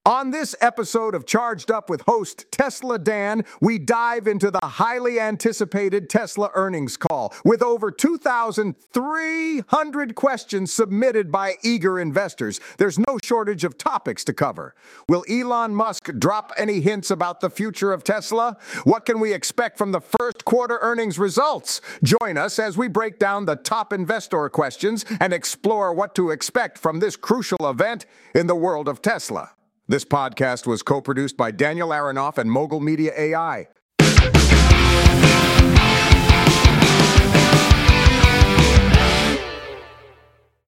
On this episode of Charged Up with host Tesla Dan, we dive into the highly anticipated Tesla earnings call with over 2,300 questions submitted by eager investors. There's no shortage of topics to cover. Will Elon Musk drop any hints about the future of Tesla? What can we expect from the first quarter earnings results? Join us as we break down the top investor questions and explore what to expect from this crucial event in the world of Tesla. This podcast was co-produced by Daniel Aronoff and Mogul Media AI.